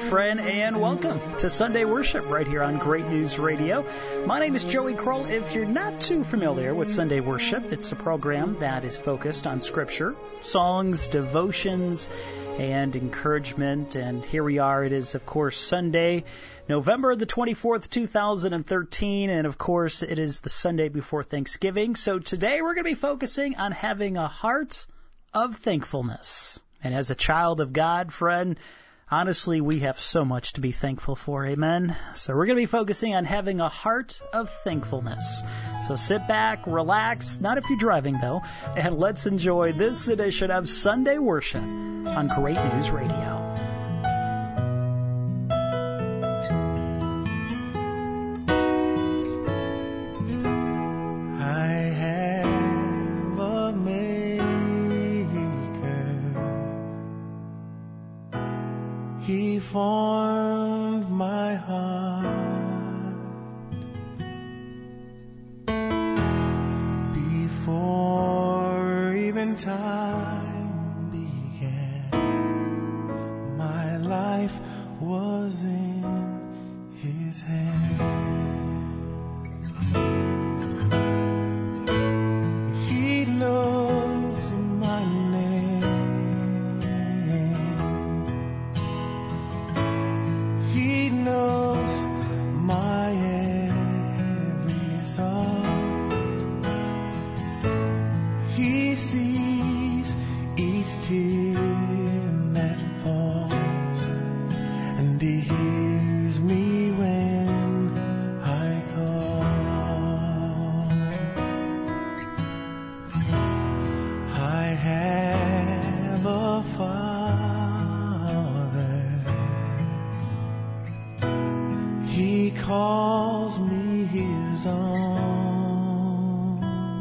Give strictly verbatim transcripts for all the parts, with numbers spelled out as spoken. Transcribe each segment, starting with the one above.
friend, and welcome to Sunday Worship right here on Great News Radio. My name is Joey Kroll. If you're not too familiar with Sunday Worship, it's a program that is focused on Scripture, songs, devotions, and encouragement. And here we are. It is, of course, Sunday, November the twenty-fourth, two thousand thirteen, and of course, it is the Sunday before Thanksgiving. So today we're going to be focusing on having a heart of thankfulness. And as a child of God, friend, honestly, we have so much to be thankful for, amen? So we're going to be focusing on having a heart of thankfulness. So sit back, relax, not if you're driving though, and let's enjoy this edition of Sunday Worship on Great News Radio. He formed my heart before even time began. My life was in His hand. He knows my name. He knows my every thought. He sees each tear that falls, and He hears me when I call. I have a Father. He calls me His own.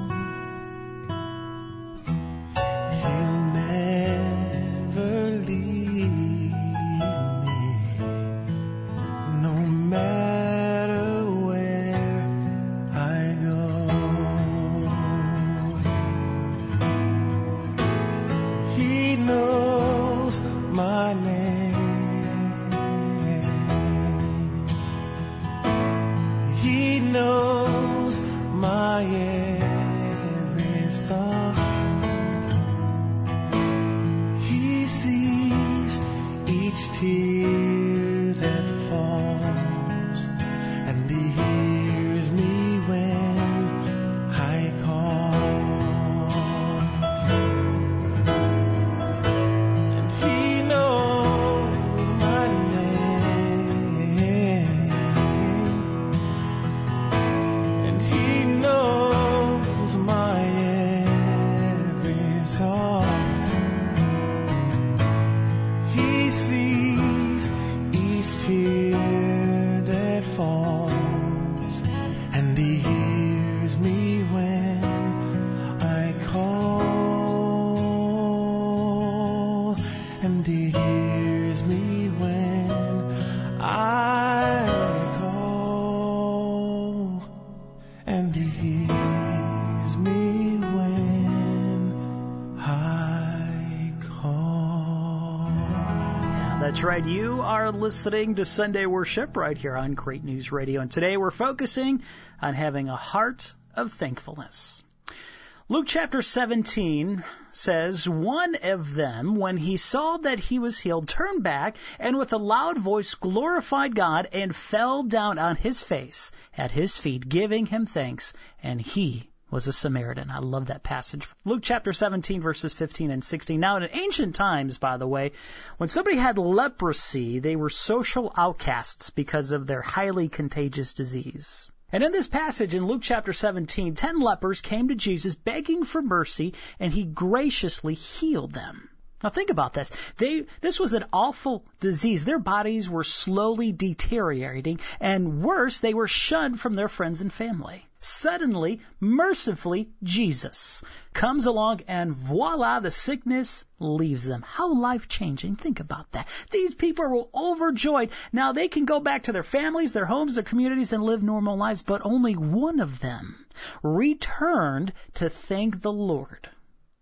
He'll never leave me, no matter where I go. He knows my name. He knows my every thought. He sees each tear that falls, and He hears me when I call. And He knows my name. And He knows my every thought. He sees each tear that falls, and He hears me when I call. And He hears me when I call. And He hears me when I call. That's right. You are listening to Sunday Worship right here on Great News Radio. And today we're focusing on having a heart of thankfulness. Luke chapter seventeen says, one of them, when he saw that he was healed, turned back and with a loud voice glorified God and fell down on his face at His feet, giving Him thanks. And he was a Samaritan. I love that passage. Luke chapter seventeen, verses fifteen and sixteen. Now, in ancient times, by the way, when somebody had leprosy, they were social outcasts because of their highly contagious disease. And in this passage in Luke chapter seventeen, ten lepers came to Jesus begging for mercy, and He graciously healed them. Now think about this. They, this was an awful disease. Their bodies were slowly deteriorating, and worse, they were shunned from their friends and family. Suddenly, mercifully, Jesus comes along and voila, the sickness leaves them. How life-changing. Think about that. These people were overjoyed. Now they can go back to their families, their homes, their communities, and live normal lives, but only one of them returned to thank the Lord.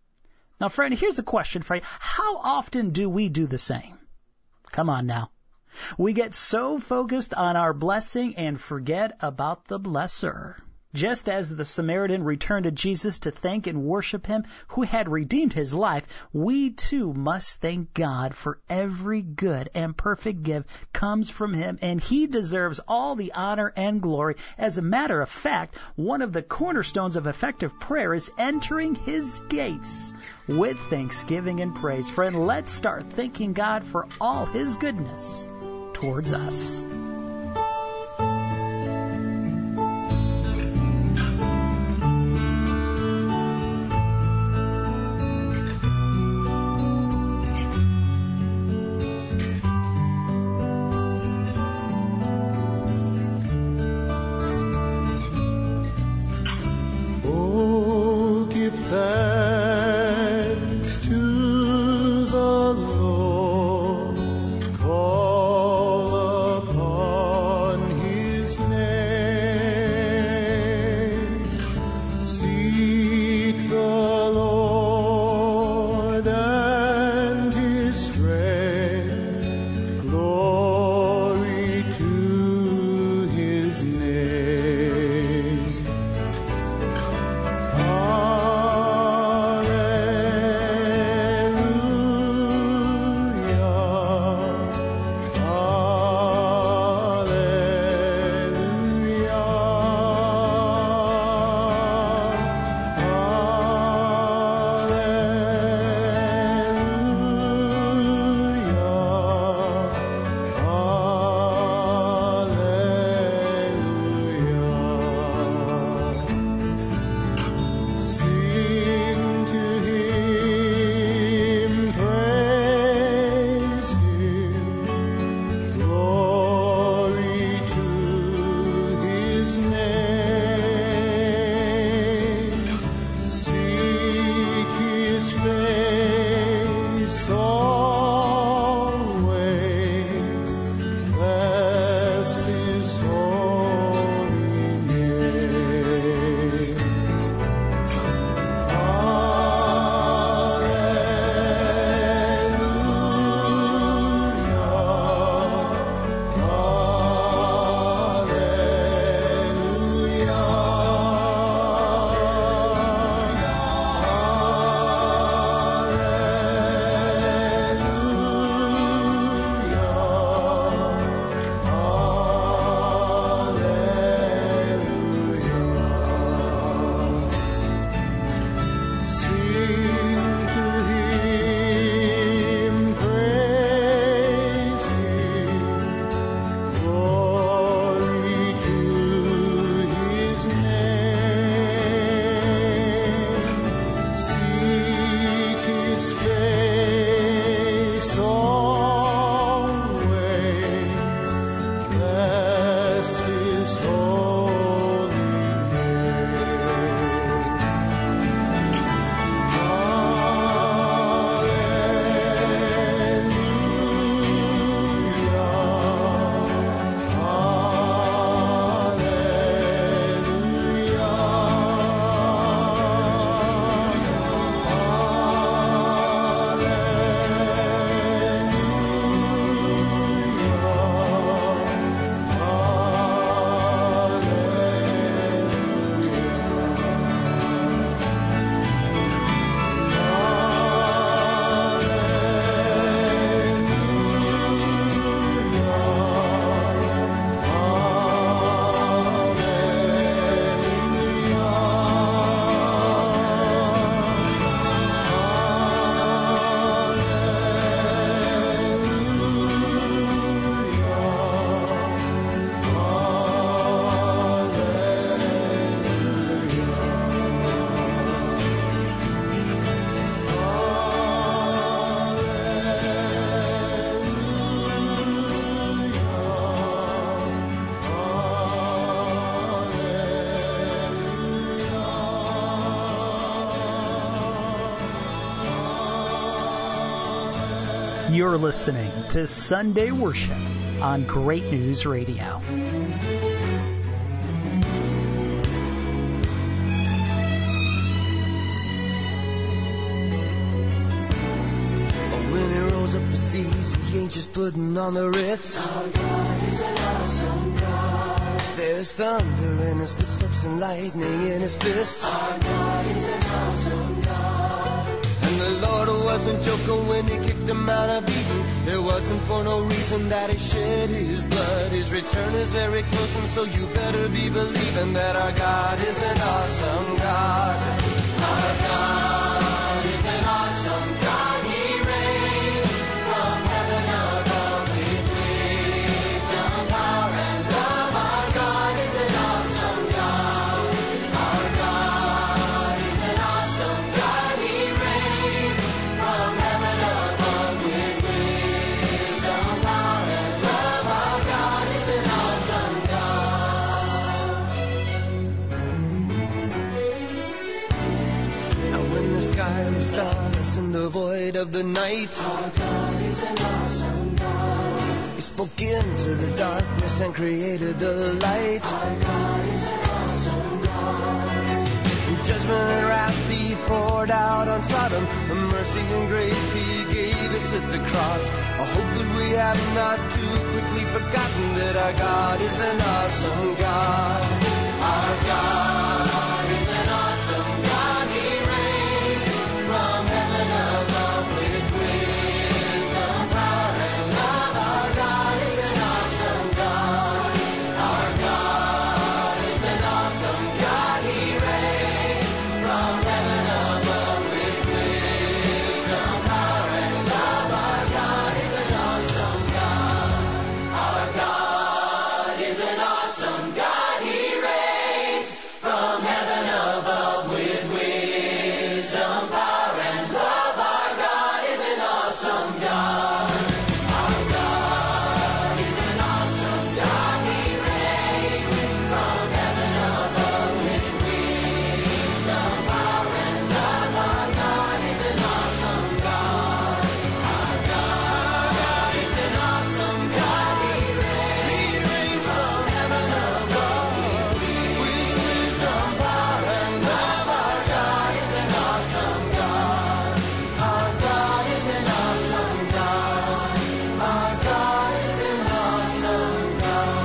Now, friend, here's a question for you. How often do we do the same? Come on now. We get so focused on our blessing and forget about the blesser. Just as the Samaritan returned to Jesus to thank and worship him who had redeemed his life, we too must thank God for every good and perfect gift comes from him, and he deserves all the honor and glory. As a matter of fact, one of the cornerstones of effective prayer is entering his gates with thanksgiving and praise. Friend, let's start thanking God for all his goodness towards us. You're listening to Sunday Worship on Great News Radio. When he rolls up his sleeves, he ain't just putting on the Ritz. Our God is an awesome God. There's thunder in his footsteps and lightning in his fists. Our God is an awesome God. And the Lord wasn't joking when he kicked him out of Eden. It wasn't for no reason that he shed his blood. His return is very close, and so you better be believing that our God is an awesome God. Our God is an awesome God. He reigns from heaven above with wisdom, power, and love. Our God is an awesome God. Our God is an awesome God. He reigns from heaven above with wisdom, power, and love. Our God is an awesome God. Now when the sky was starless in the void of the night, Our God is an awesome God. he spoke into the darkness and created the light. Our God is an awesome God. And judgment and wrath he poured out on Sodom. The mercy and grace he gave us at the cross. I hope that we have not too quickly forgotten that our God is an awesome God. Our God is an awesome God. He reigns from heaven above with wisdom, power, and love. Our God is an awesome God. Our God is an awesome God. He reigns from heaven above with wisdom, power, and love. Our God is an awesome God. Our God is an awesome God. He reigns from heaven above with wisdom, power, and love. Our God is an awesome God. Our God is an awesome God. He reigns from heaven above with wisdom, power, and love. Our God is an awesome God. Our God is an awesome God. He reigns from heaven above with wisdom, power, and love. Our God is an awesome God. Our God is an awesome God. Our God is an awesome God.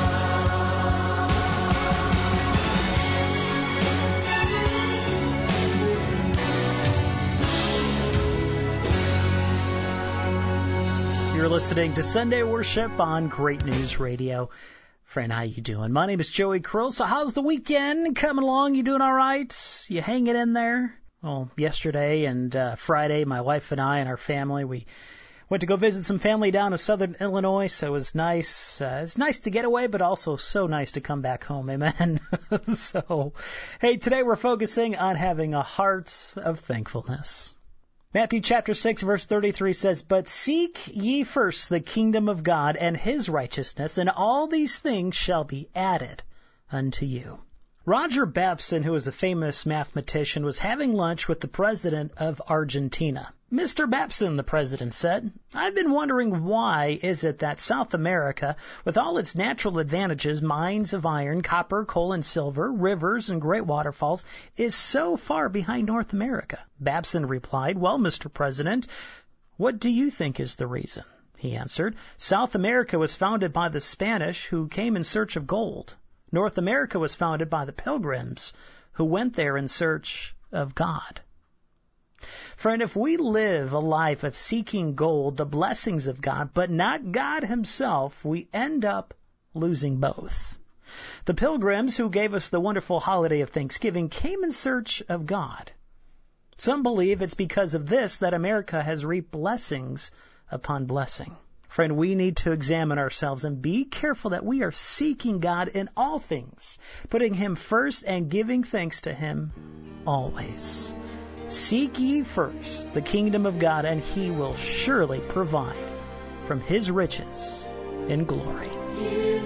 You're listening to Sunday Worship on Great News Radio. Friend, how you doing? My name is Joey Krill. So how's the weekend coming along? You doing all right? You hanging in there? Well, yesterday and uh, Friday, my wife and I and our family, we went to go visit some family down in southern Illinois, so it was nice. Uh, it's nice to get away, but also so nice to come back home. Amen. So, hey, today we're focusing on having a heart of thankfulness. Matthew chapter six, verse thirty-three says, "But seek ye first the kingdom of God and his righteousness, and all these things shall be added unto you." Roger Babson, who is a famous mathematician, was having lunch with the president of Argentina. "Mister Babson," the president said, "I've been wondering why is it that South America, with all its natural advantages, mines of iron, copper, coal, and silver, rivers, and great waterfalls, is so far behind North America?" Babson replied, "Well, Mister President, what do you think is the reason?" He answered, "South America was founded by the Spanish who came in search of gold. North America was founded by the Pilgrims who went there in search of God." Friend, if we live a life of seeking gold, the blessings of God, but not God himself, we end up losing both. The Pilgrims who gave us the wonderful holiday of Thanksgiving came in search of God. Some believe it's because of this that America has reaped blessings upon blessing. Friend, we need to examine ourselves and be careful that we are seeking God in all things, putting him first and giving thanks to him always. Seek ye first the kingdom of God, and he will surely provide from his riches in glory. Give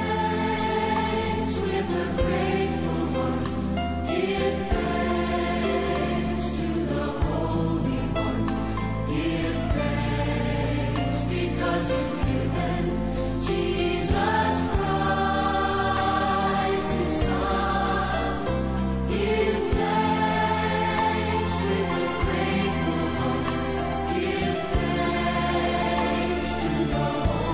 thanks with a grateful heart. Give thanks to the Holy One. Give thanks because he's given Jesus Christ his Son. Give thanks with a grateful heart. Give thanks to the Holy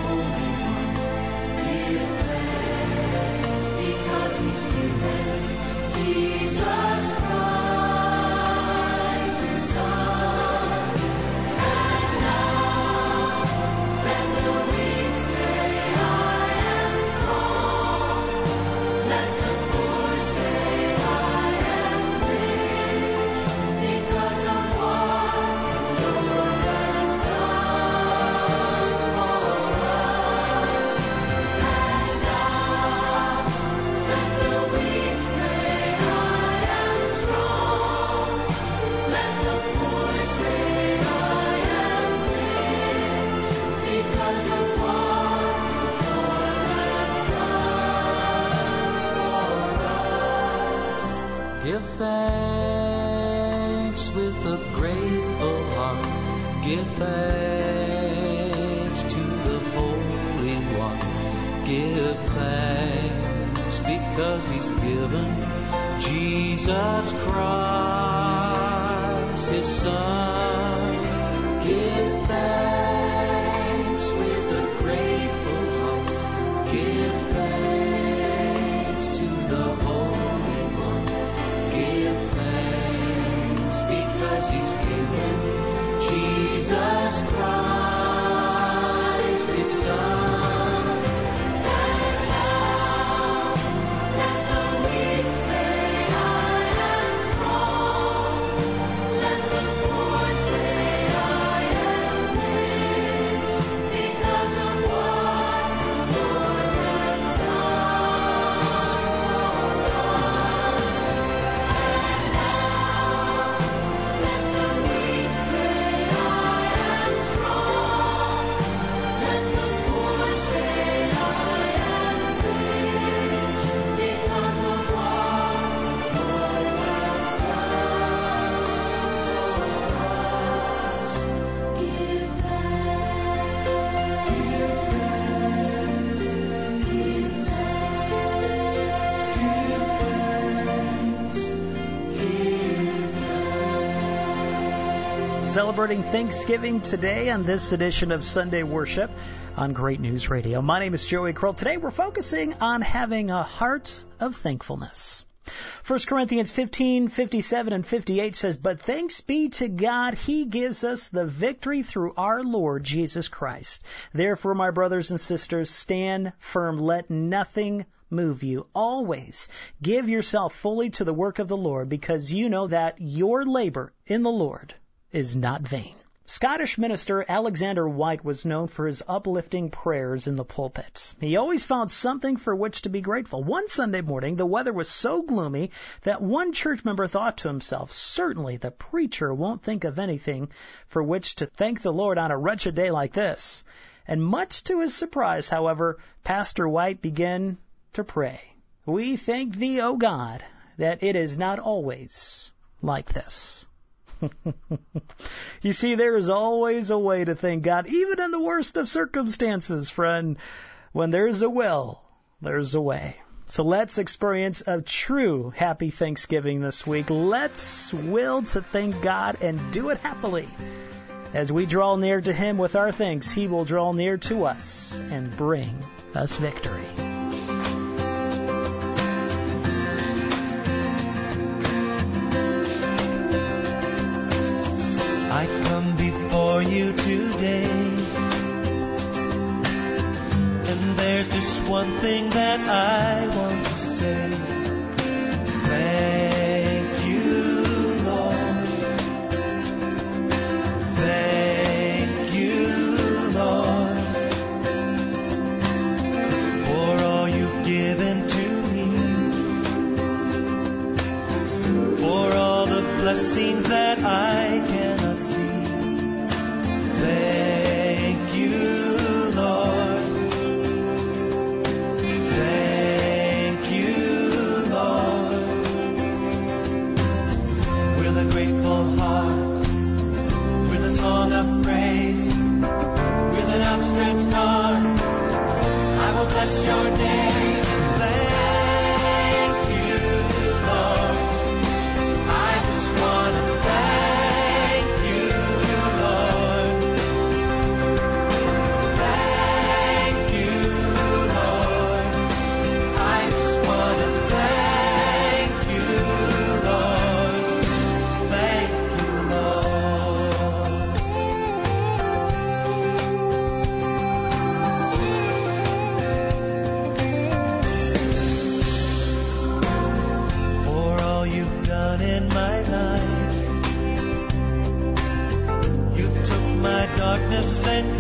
He's given Jesus Christ, His Son. And now, let the weak say, I am strong. Let the poor say, I am rich, because of what the Lord has done for us. And now, let the weak say, I am strong. Let the poor say, I am rich, because of what the Lord has done for us. Give thanks with a grateful heart. Give thanks to the Holy One. Give thanks because He's given Jesus Christ, His Son. Give thanks with a grateful heart. Give thanks to the Holy One. Give thanks because He's given Jesus Christ, His Son. And now, let the weak say, I am strong. Let the poor say, I am rich, because of what the Lord has done for us. And now, let the weak say, I am strong. Let the poor say, I am rich, because of what the Lord has done for us. Give thanks, give thanks, give thanks. Celebrating Thanksgiving today on this edition of Sunday Worship on Great News Radio. My name is Joey Kroll. Today we're focusing on having a heart of thankfulness. First Corinthians fifteen, fifty-seven and fifty-eight says, "But thanks be to God, He gives us the victory through our Lord Jesus Christ. Therefore, my brothers and sisters, stand firm. Let nothing move you. Always give yourself fully to the work of the Lord, because you know that your labor in the Lord is not vain." Scottish minister Alexander White was known for his uplifting prayers in the pulpit. He always found something for which to be grateful. One Sunday morning, the weather was so gloomy that one church member thought to himself, "Certainly the preacher won't think of anything for which to thank the Lord on a wretched day like this." And much to his surprise, however, Pastor White began to pray, "We thank Thee, O God, that it is not always like this." You see, there is always a way to thank God, even in the worst of circumstances, friend. When there's a will, there's a way. So let's experience a true happy Thanksgiving this week. Let's will to thank God and do it happily. As we draw near to Him with our thanks, He will draw near to us and bring us victory. I come before you today, and there's just one thing that I want to say. Thank you, Lord. Thank you, Lord, for all you've given to me, for all the blessings that I cannot see. Thank you, Lord. Thank you, Lord. With a grateful heart, with a song of praise, with an outstretched arm, I will bless your name. Thank you, Lord. I just want to thank you, Lord.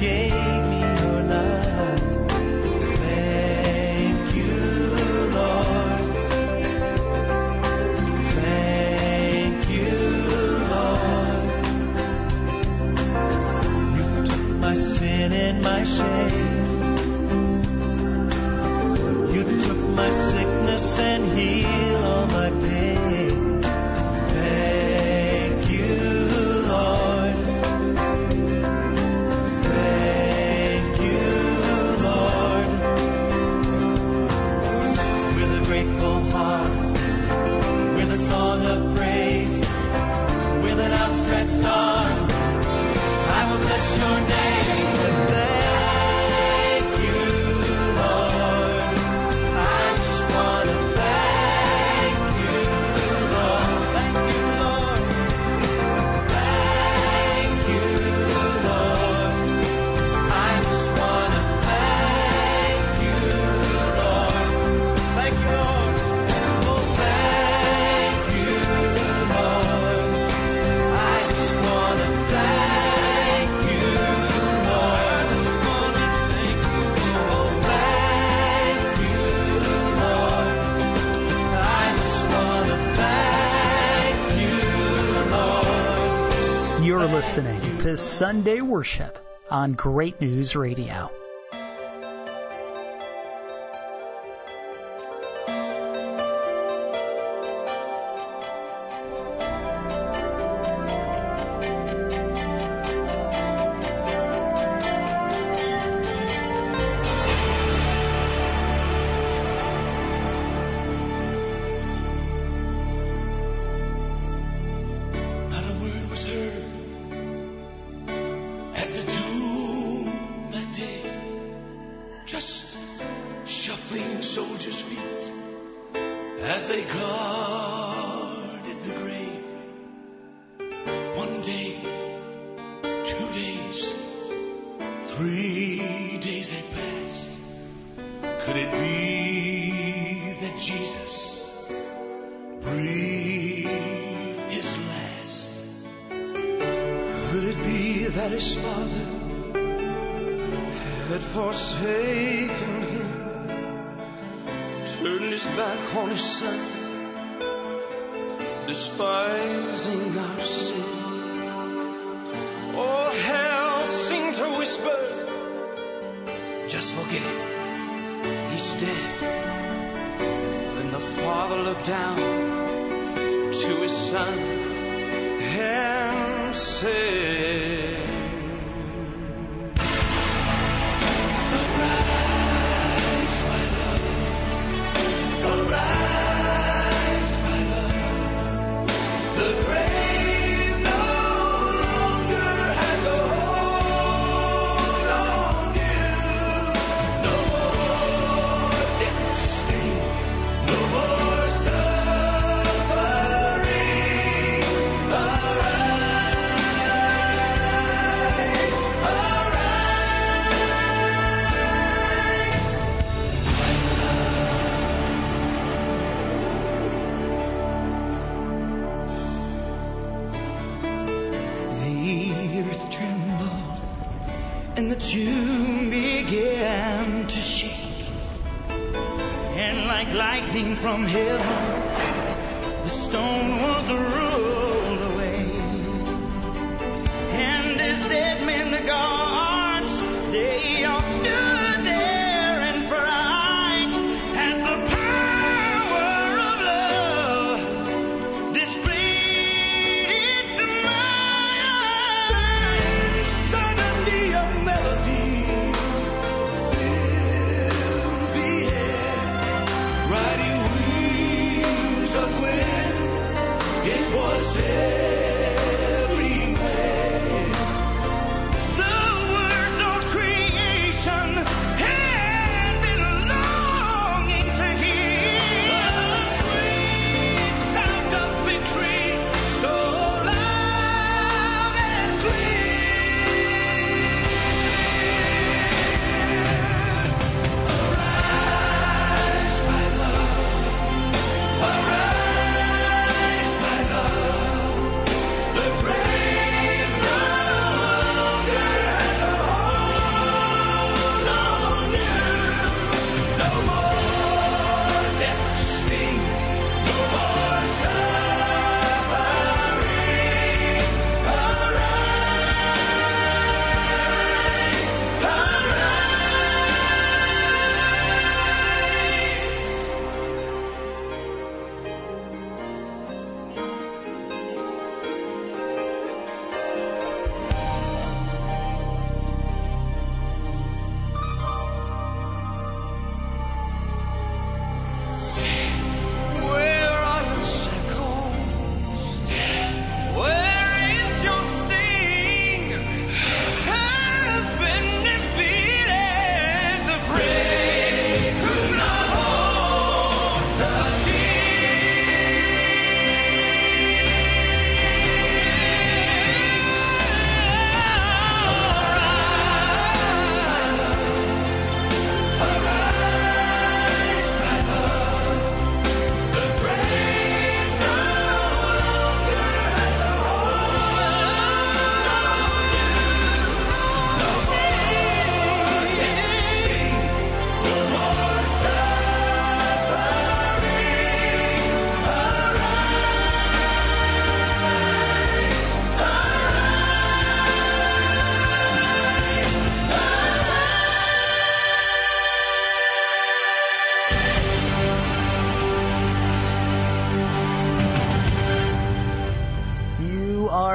gave me your love. Thank you, Lord. Thank you, Lord. You took my sin and my shame. You took my sickness and healed all my pain. Thank you, Lord. Thank you, Lord. With a grateful heart, with a song of praise, with an outstretched arm, I will bless your name. Thank you, Lord. I just want to thank you, Lord. Thank you, Lord. Thank you, Lord. I just want to thank you, Lord. Thank you, Lord. Oh, thank you, Lord. I just want to thank you, Lord. I just want to thank you, Lord. Oh, thank you, Lord. I just want to thank you, Lord. You're listening to Sunday Worship on Great News Radio. Not a word was heard at the tomb that day. Just shuffling soldiers' feet as they guarded the grave. One day, two days, three days had passed. Could it be that Jesus breathed his last? Could it be that his father had forsaken him, turned his back on his son, despising our sin? All hell seemed to whisper, just forget it, he's dead. Then the father looked down to his son and said, Arise, my love. Arise, my love. The grave no longer has a hold on you. No more death sting, no more suffering. The earth trembled and the tomb began to shake, and like lightning from heaven, the stone was rolled away. And as dead men, the guards, they all stood there in fright as the power of love displayed its might. Suddenly a melody filled the air, riding wings of wind. It was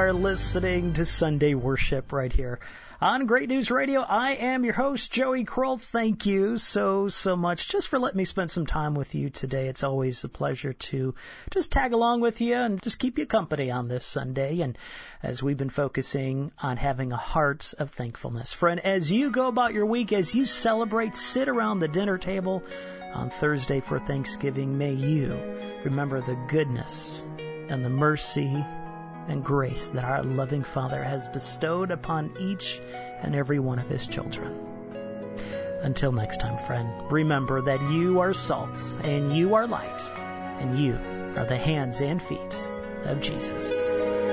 are listening to Sunday Worship right here on Great News Radio. I am your host, Joey Kroll. Thank you so, so much just for letting me spend some time with you today. It's always a pleasure to just tag along with you and just keep you company on this Sunday. And as we've been focusing on having a heart of thankfulness. Friend, as you go about your week, as you celebrate, sit around the dinner table on Thursday for Thanksgiving, may you remember the goodness and the mercy and grace that our loving Father has bestowed upon each and every one of His children. Until next time, friend, remember that you are salt and you are light and you are the hands and feet of Jesus.